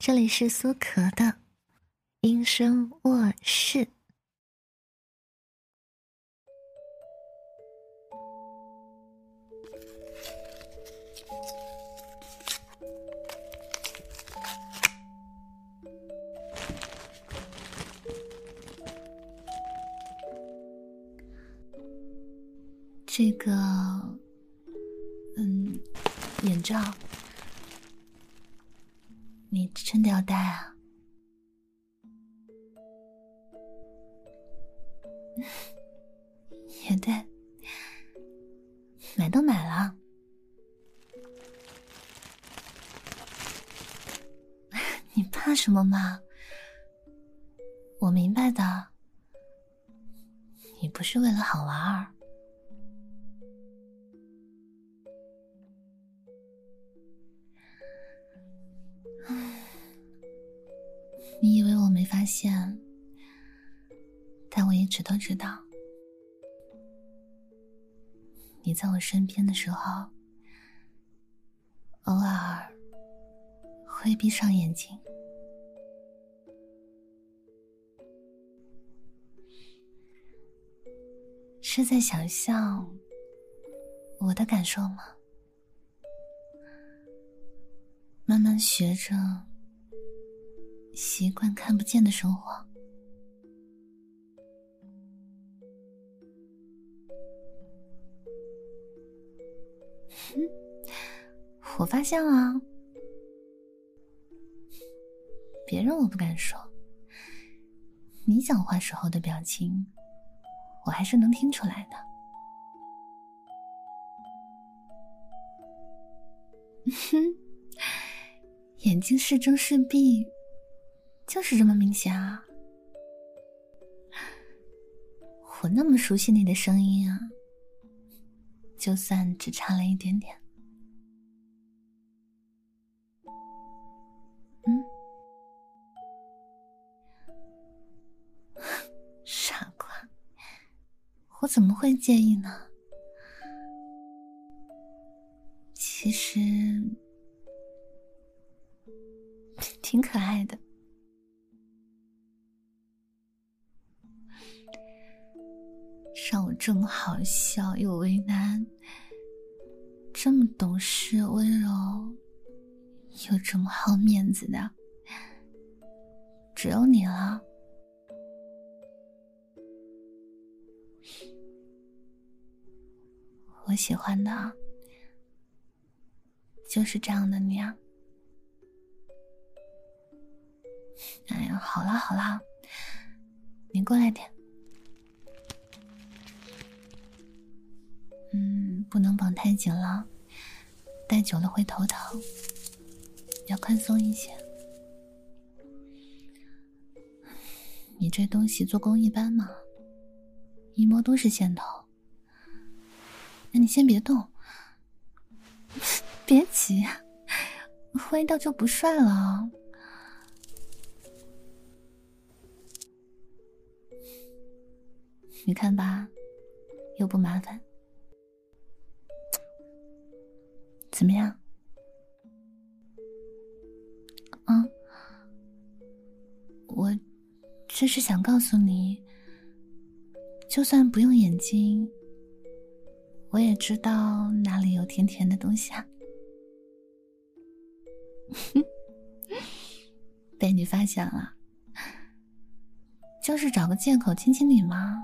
这里是苏可的音声卧室。这个眼罩你真的要戴啊？也对，买都买了。你怕什么嘛？我明白的，你不是为了好玩儿。你以为我没发现，但我一直都知道。你在我身边的时候，偶尔会闭上眼睛，是在想象我的感受吗？慢慢学着习惯看不见的生活。我发现了，别人我不敢说，你讲话时候的表情我还是能听出来的。眼睛是睁是闭就是这么明显啊。我那么熟悉你的声音啊，就算只差了一点点。傻瓜，我怎么会介意呢？其实挺可爱的。像我这么好笑又为难，这么懂事温柔又这么好面子的，只有你了。我喜欢的就是这样的你啊。哎呀，好啦好啦，你过来点。不能绑太紧了，戴久了会头疼，要宽松一些。你这东西做工一般嘛，一摸都是线头。那你先别动，别急，歪到就不帅了。你看吧，又不麻烦。怎么样？我这是想告诉你，就算不用眼睛，我也知道哪里有甜甜的东西啊。被你发现了，就是找个借口亲亲你吗？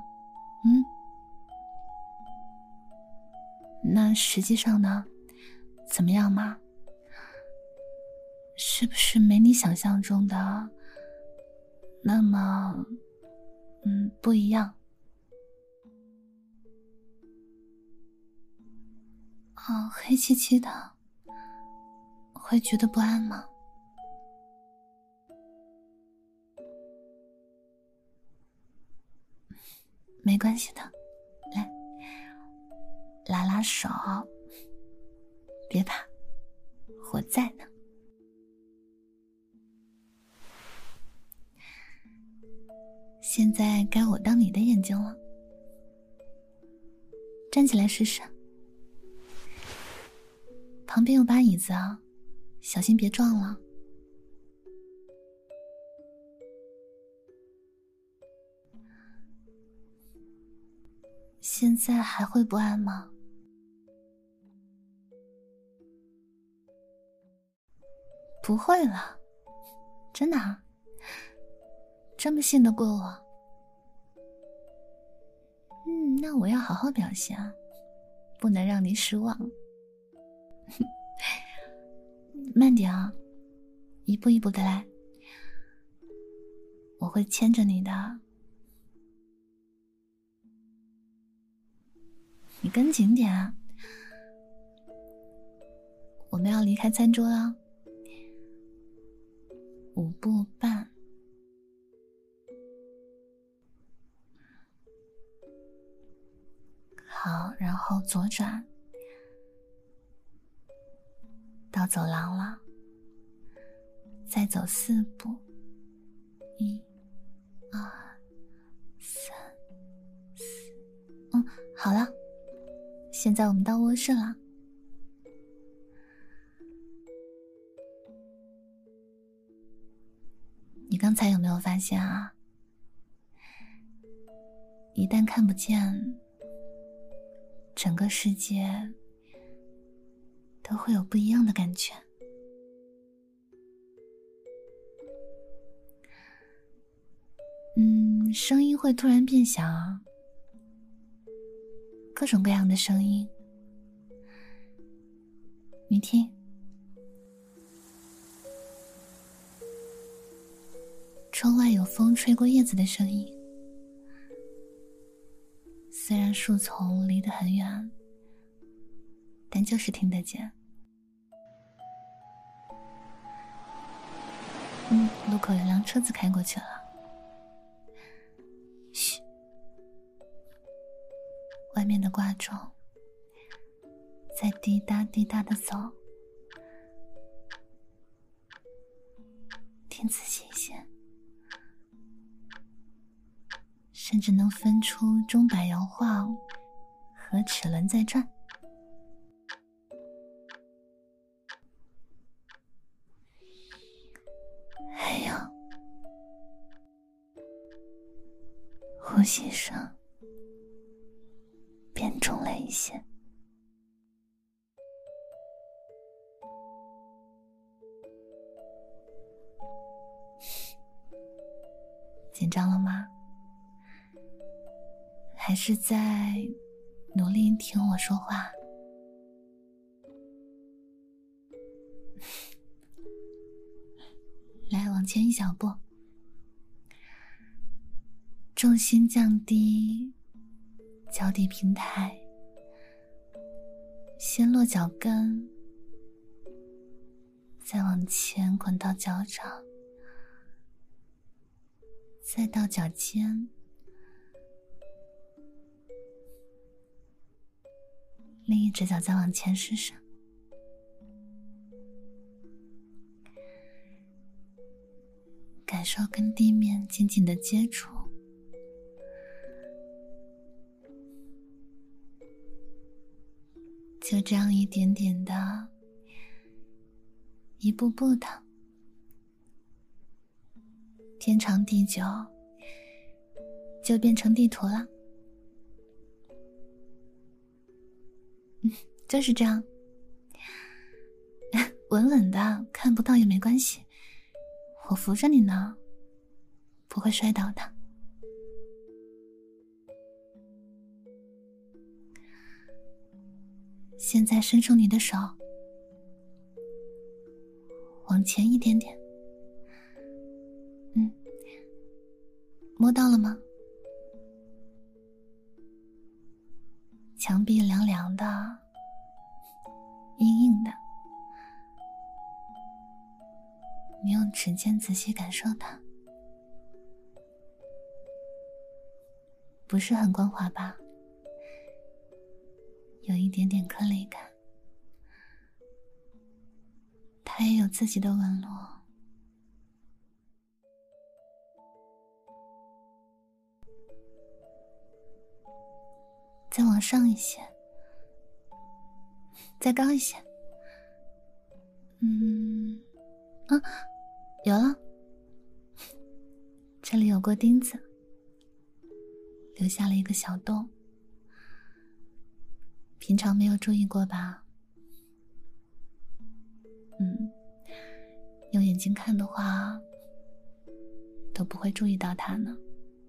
那实际上呢，怎么样嘛？是不是没你想象中的那么不一样？黑漆漆的，会觉得不安吗？没关系的，来，拉拉手，别怕，我在呢。现在该我当你的眼睛了，站起来试试。旁边有把椅子啊，小心别撞了。 现在还会不安吗？不会了，真的啊？这么信得过我？那我要好好表现啊，不能让你失望。慢点啊，一步一步的来，我会牵着你的。你跟紧点啊，我们要离开餐桌了。5步半，好，然后左转到走廊了，再走4步，1、2、3、4，好了，现在我们到卧室了。你刚才有没有发现啊？一旦看不见，整个世界都会有不一样的感觉。声音会突然变小，各种各样的声音。你听，窗外有风吹过叶子的声音，虽然树丛离得很远，但就是听得见。路口有辆车子开过去了。嘘，外面的挂钟在滴答滴答的走，听仔细一些，甚至能分出钟摆摇晃和齿轮在转。还有呼吸声变重了一些。紧张了吗？还是在努力听我说话？来，往前1小步，重心降低，脚底平抬，先落脚跟，再往前滚到脚掌，再到脚尖，另一只脚再往前试试。感受跟地面紧紧的接触，就这样一点点的，一步步的，天长地久，就变成地图了。就是这样，稳稳的，看不到也没关系，我扶着你呢，不会摔倒的。现在伸出你的手，往前一点点。摸到了吗？墙壁凉凉的，硬硬的，你用指尖仔细感受它，不是很光滑吧？有一点点颗粒感，它也有自己的纹路。再往上一些，再高一些。有了，这里有过钉子，留下了一个小洞， 平常没有注意过吧？用眼睛看的话，都不会注意到它呢。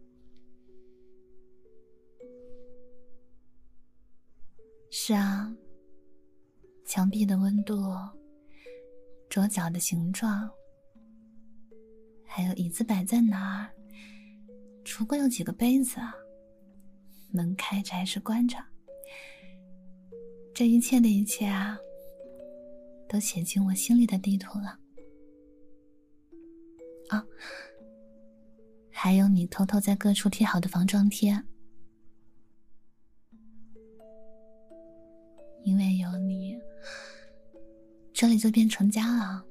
是啊，墙壁的温度，桌角的形状，还有椅子摆在哪儿，橱柜有几个杯子啊，门开着还是关着，这一切的一切啊，都写进我心里的地图了。啊，还有你偷偷在各处贴好的防撞贴，因为有你，这里就变成家了，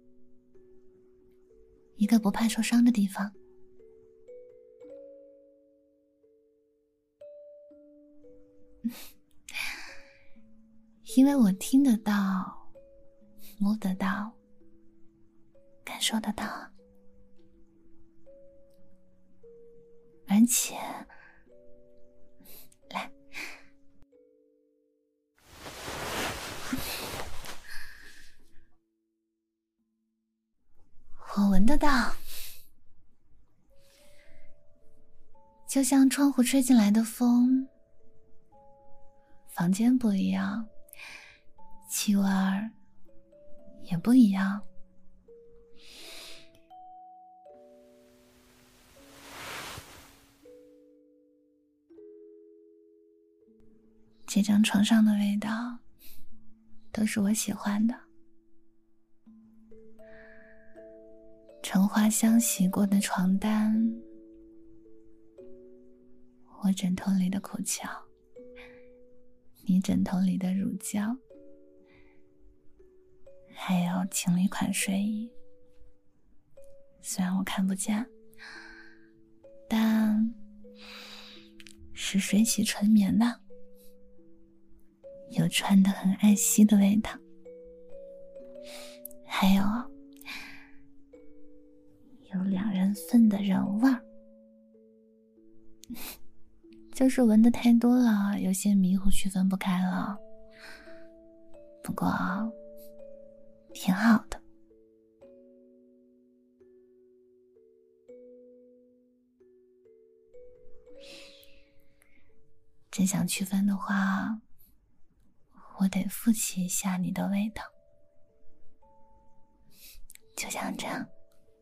一个不怕受伤的地方。因为我听得到，摸得到，感受得到，而且，来，我闻得到，就像窗户吹进来的风，房间不一样，气味儿也不一样。这张床上的味道都是我喜欢的，橙花香洗过的床单，我枕头里的苦荞，你枕头里的乳胶，还有情侣款睡衣。虽然我看不见，但是水洗纯棉的，有穿得很爱惜的味道，还有2人份的人味儿。就是闻得太多了，有些迷糊区分不开了，不过挺好的。真想区分的话，我得复习一下你的味道，就像这样。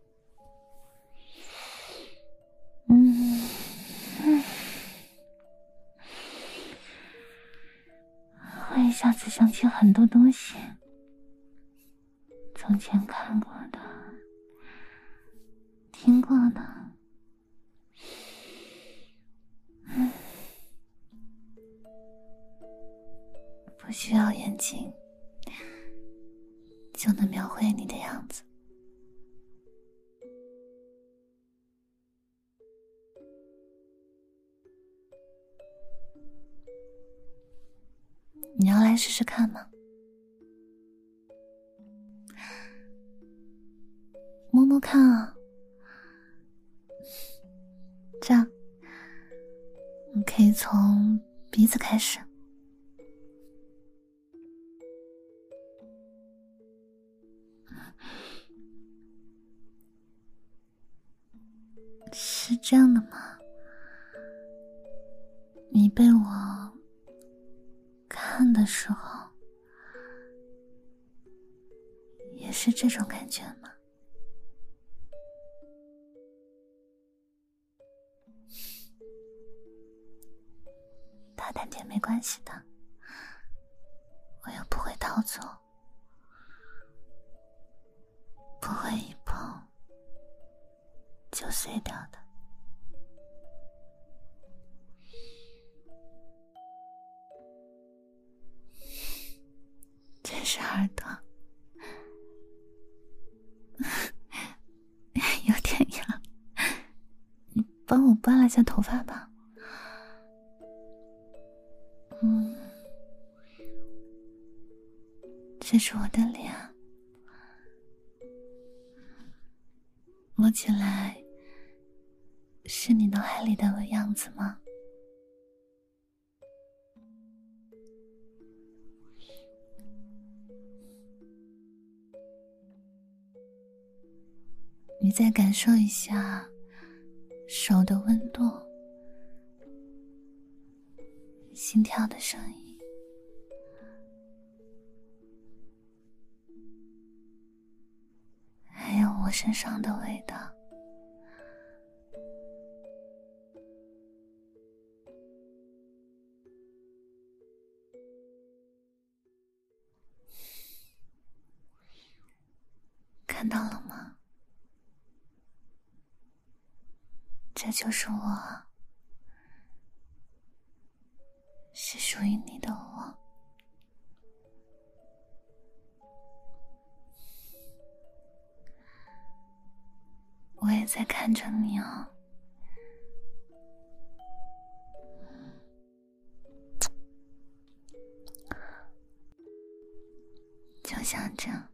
我一下子想起很多东西，从前看过的，听过的。不需要眼睛就能描绘你的样子。你要来试试看吗？摸摸看啊，这样，你可以从鼻子开始。是这样的吗？你被我看的时候，也是这种感觉吗？大胆点没关系的，我又不会逃走，不会一碰就碎掉的。真是耳朵有点痒，你帮我拨拉下头发吧。这是我的脸，摸起来是你脑海里的样子吗？ 你再感受一下手的温度，心跳的声音，还有我身上的味道。看到了吗？这就是我，是属于你的我。我也在看着你哦。就像这样。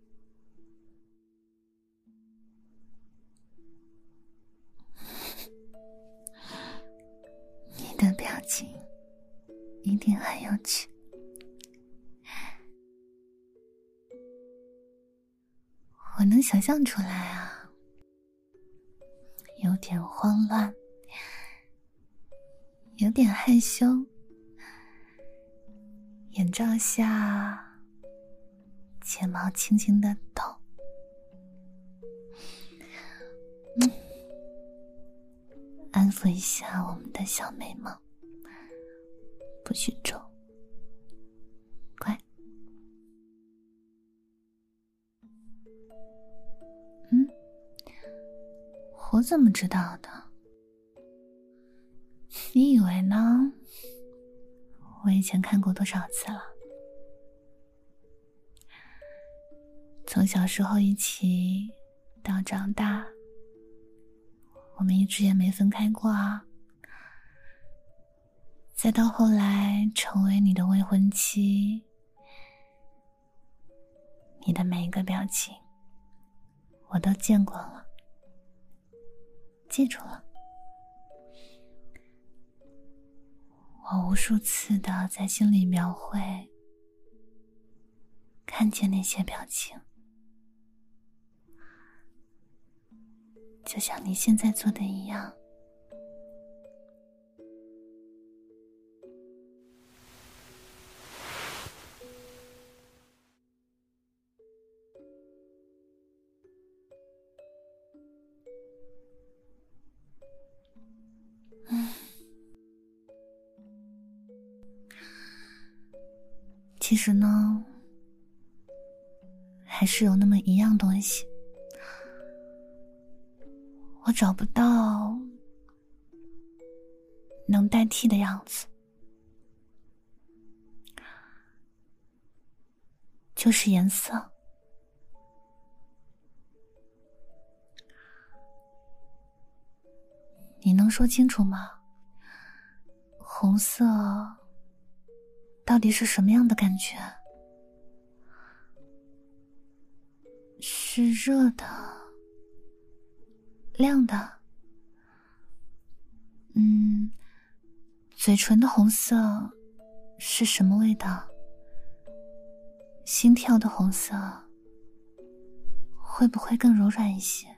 你的表情一定很有趣。我能想象出来啊，有点慌乱，有点害羞，眼罩下睫毛轻轻的抖。安抚一下我们的小眉毛，不许皱，乖。我怎么知道的？你以为呢？我以前看过多少次了？从小时候一起到长大，我们一直也没分开过啊。再到后来成为你的未婚妻，你的每一个表情我都见过了，记住了。我无数次的在心里描绘，看见那些表情，就像你现在做的一样。其实呢，还是有那么一样东西，我找不到能代替的样子，就是颜色。你能说清楚吗？红色到底是什么样的感觉？是热的、亮的？嘴唇的红色是什么味道？心跳的红色会不会更柔软一些？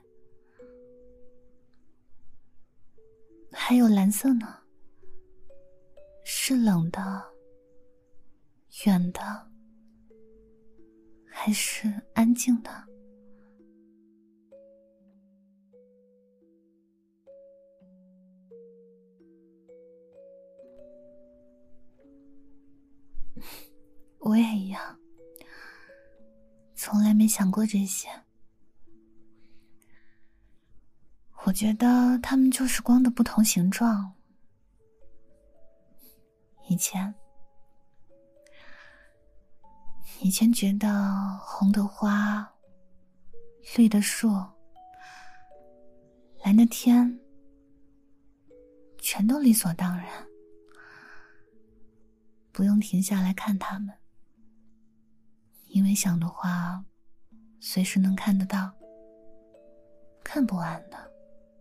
还有蓝色呢？是冷的、远的，还是安静的？我也一样，从来没想过这些。我觉得它们就是光的不同形状。以前觉得红的花、绿的树、蓝的天，全都理所当然，不用停下来看它们，因为想的话，随时能看得到，看不完的。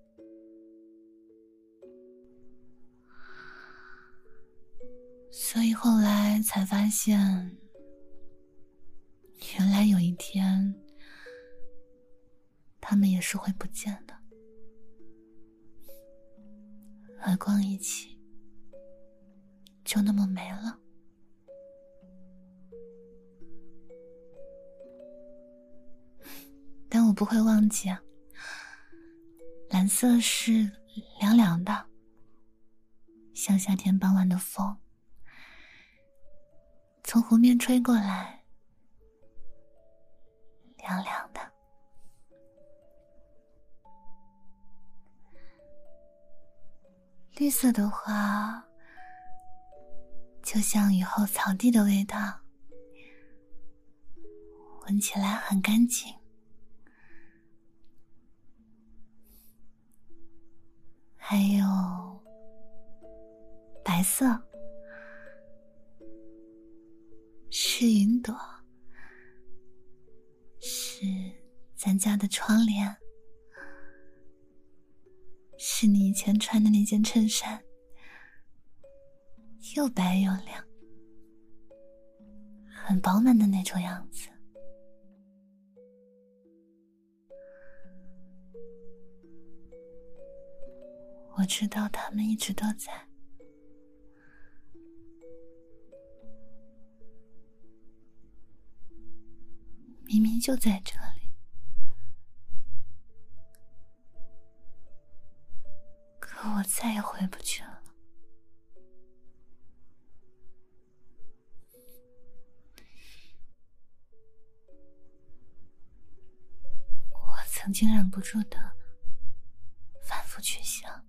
所以后来才发现，原来有一天， 他们也是会不见的，而光一起就那么没了。但我不会忘记啊，蓝色是凉凉的，像夏天傍晚的风，从湖面吹过来，凉凉的。绿色的话，就像雨后草地的味道，闻起来很干净。还有白色，是云朵，是咱家的窗帘，是你以前穿的那件衬衫，又白又亮，很饱满的那种样子。我知道他们一直都在，明明就在这里，可我再也回不去了。我曾经忍不住的反复去想，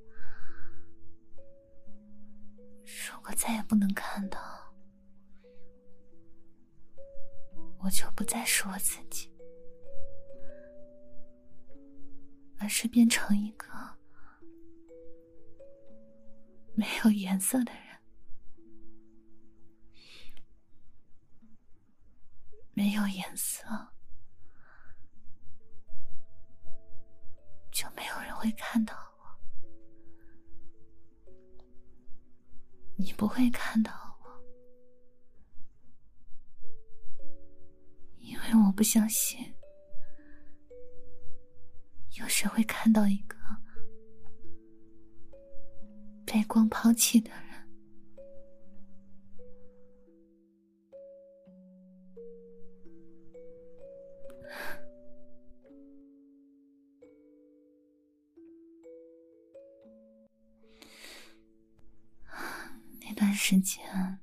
如果再也不能看到，我就不再是我自己，而是变成一个没有颜色的人。没有颜色，就没有人会看到我，你不会看到我，因为我不相信有谁会看到一个被光抛弃的人。那段时间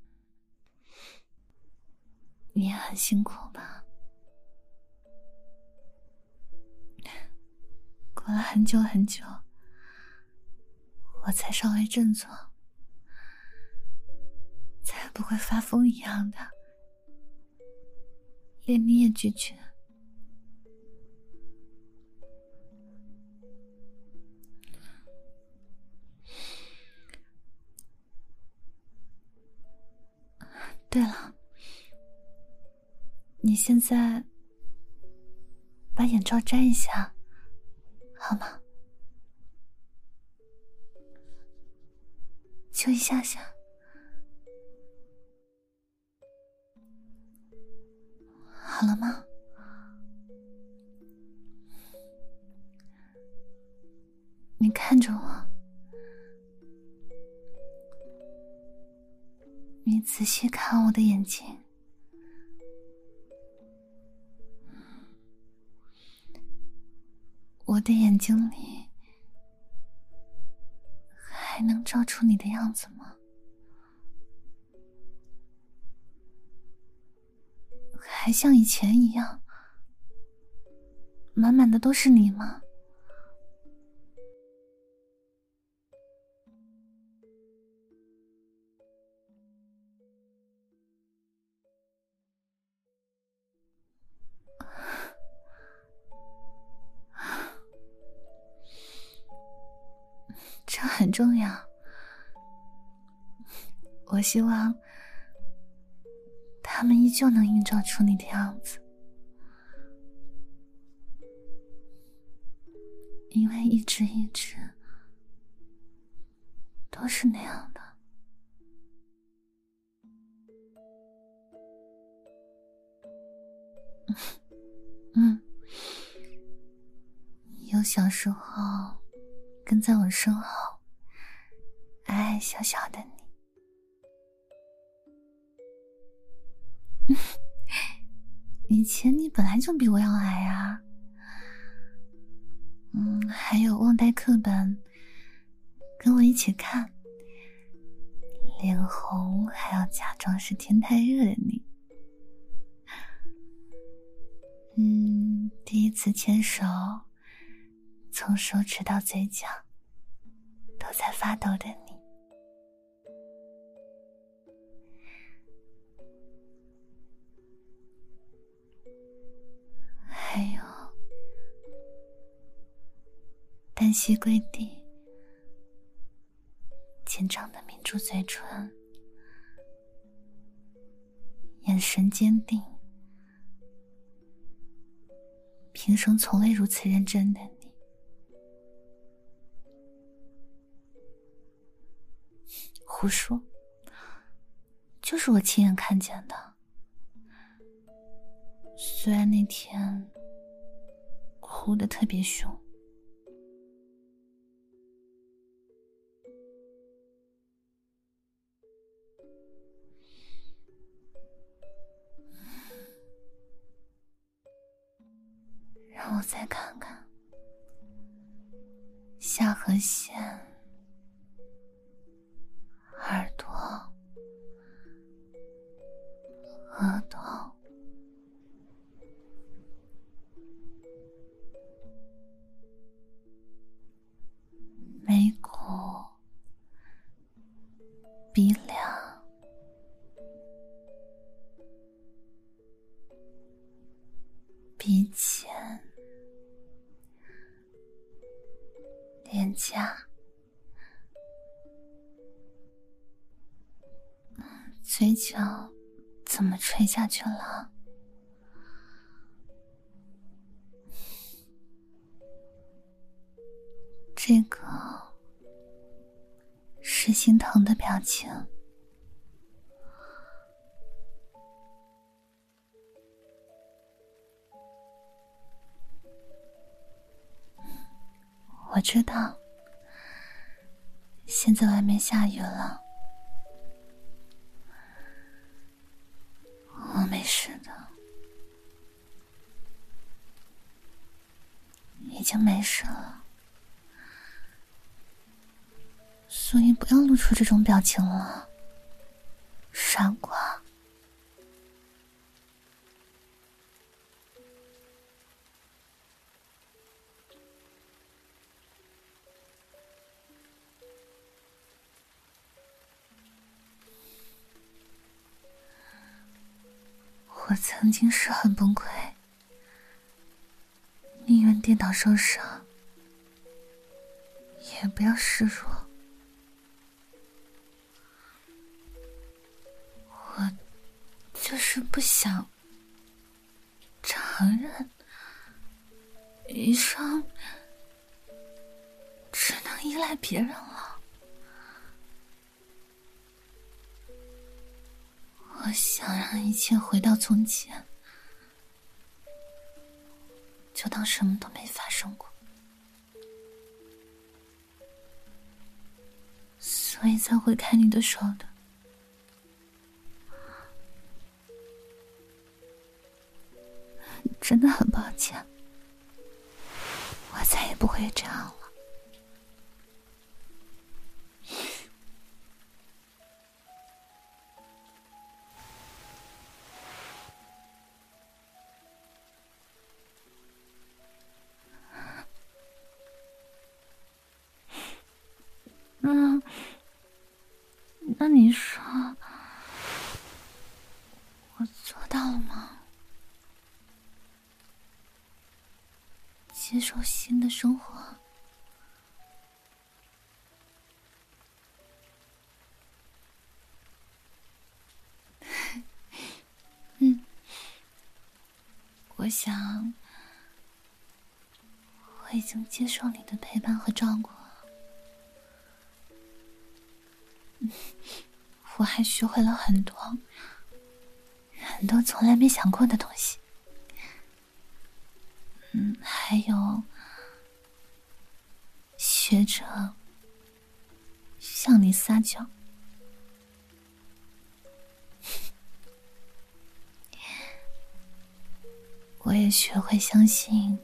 你也很辛苦吧？过了很久很久，我才稍微振作，才不会发疯一样的连你也拒绝。对了，你现在把眼罩摘一下，好吗？就一下下。好了吗？你看着我，你仔细看我的眼睛，我的眼睛里还能照出你的样子吗？还像以前一样，满满的都是你吗？这很重要。我希望他们依旧能映照出你的样子，因为一直都是那样的。 有小时候跟在我身后矮矮小小的你。以前你本来就比我要矮啊。还有忘带课本跟我一起看，脸红还要假装是天太热的你。第一次牵手，从手指到嘴角都在发抖的你。还有单膝跪地，紧张的抿住嘴唇，眼神坚定，平生从未如此认真的你。胡说，就是我亲眼看见的。虽然那天哭得特别凶。让我再看看下颌线、耳朵、额头、眉骨、鼻梁、鼻尖、脸颊、嘴角怎么垂下去了？这个是心疼的表情。我知道，现在外面下雨了，我没事的，已经没事了，所以不要露出这种表情了，傻瓜。我曾经是很崩溃，宁愿跌倒受伤，也不要示弱。我就是不想承认余生只能依赖别人了。我想让一切回到从前，就当什么都没发生过，所以才会开你的手的。真的很抱歉，我再也不会这样了。那你说我做到了吗？接受新的生活。我想我已经接受你的陪伴和照顾了。我还学会了很多从来没想过的东西。还有学着向你撒娇。我也学会相信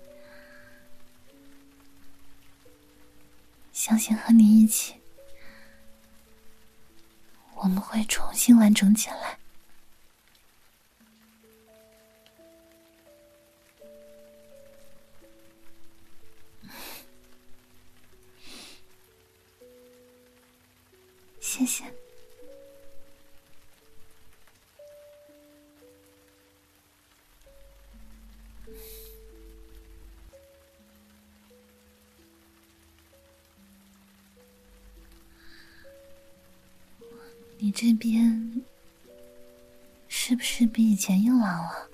和你一起，我们会重新完整起来。谢谢。你这边是不是比以前硬朗了？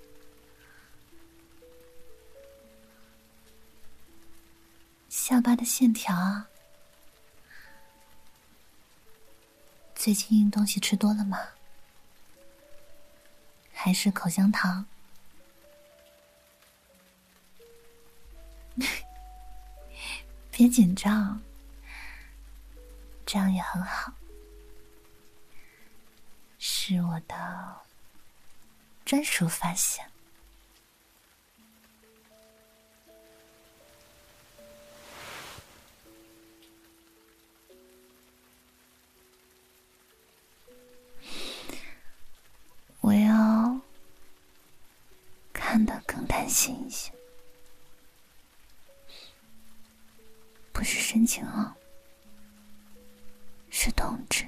下巴的线条啊，最近东西吃多了吗？还是口香糖？别紧张，这样也很好，是我的专属发现。我要看得更担心一些，不是深情啊，是同志。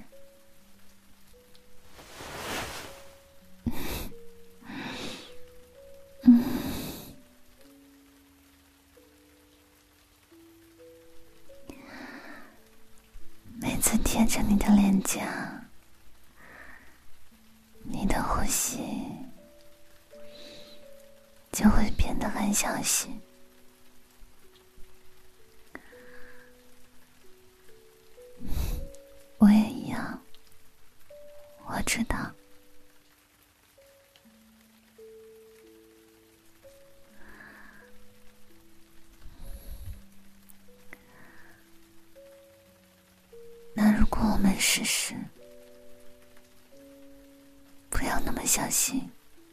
每次贴着你的脸颊，你的呼吸就会变得很小心。我也一样，我知道。那如果我们试试，不要那么小心，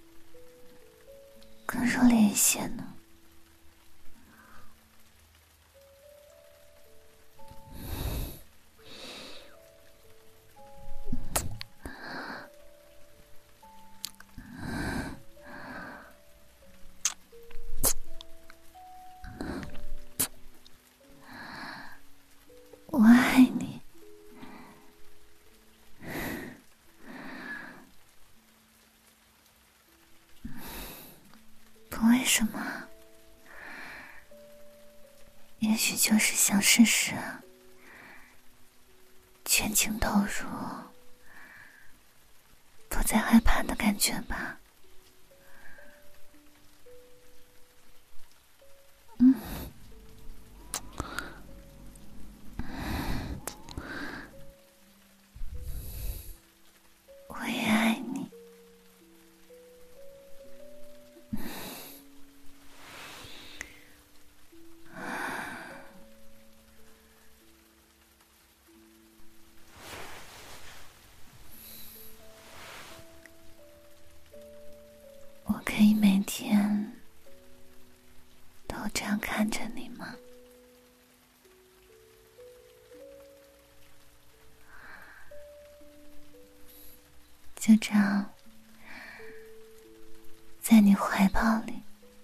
更热烈一些呢？我爱你。不为什么，也许就是想试试全情投入，不再害怕的感觉吧。我也爱你。我可以每天都这样看着你吗？就这样，在你怀抱里，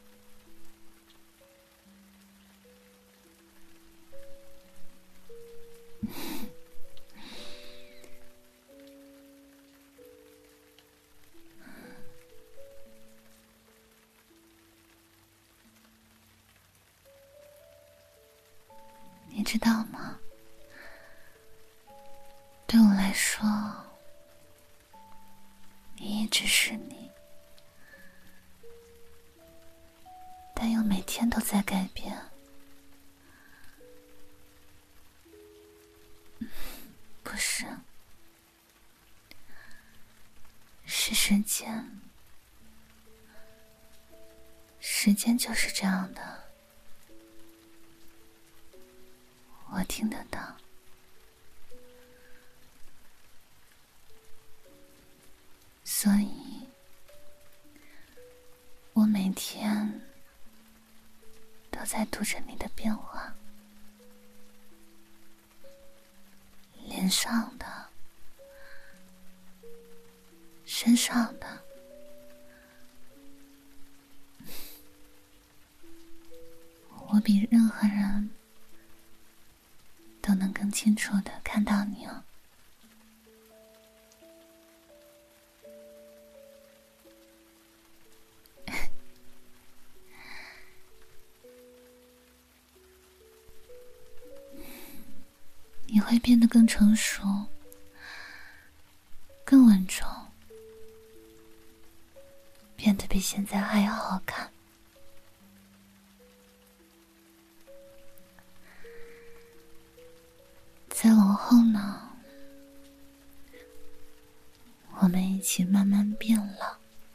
你知道吗？对我来说，你一直是你，但又每天都在改变。不是，是时间。时间就是这样的，我我听得到。所以，我每天都在读着你的变化，脸上的、身上的，我比任何人都能更清楚地看到你哦。你会变得更成熟，更稳重，变得比现在还要好看。再往后呢，我们一起慢慢变老，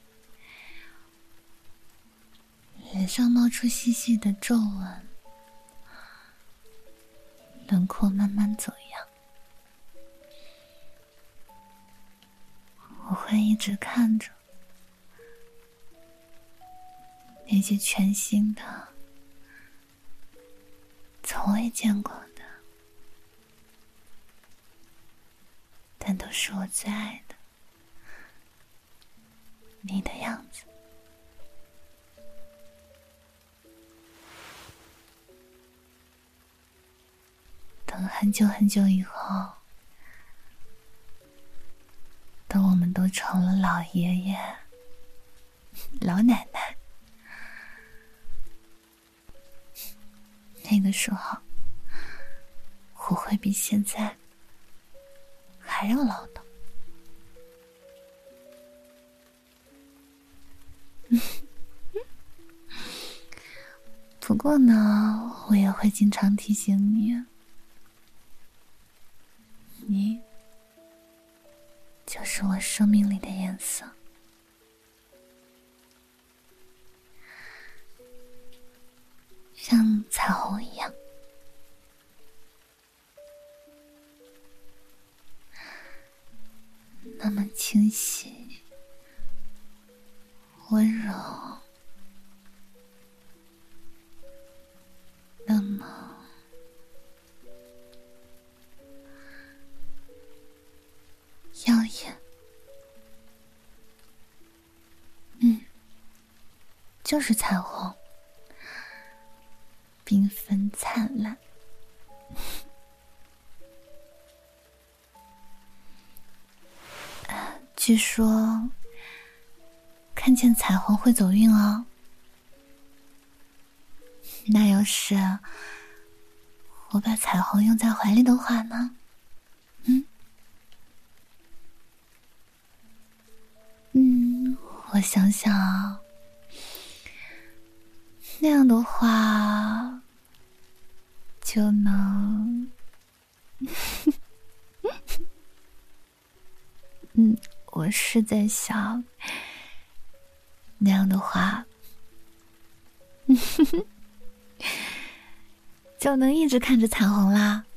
脸上冒出细细的皱纹，轮廓慢慢走样。我会一直看着那些全新的、从未见过的，但都是我最爱的你的样子。等很久很久以后，等我们都成了老爷爷、老奶奶，那个时候，我会比现在还要唠叨。不过呢，我也会经常提醒你，你就是我生命里的颜色，像彩虹一样，那么清晰、温柔，那么耀眼。就是彩虹，缤纷灿烂。据说看见彩虹会走运哦。那要是我把彩虹拥在怀里的话呢？我想想啊，那样的话就能我是在想，那样的话就能一直看着彩虹啦。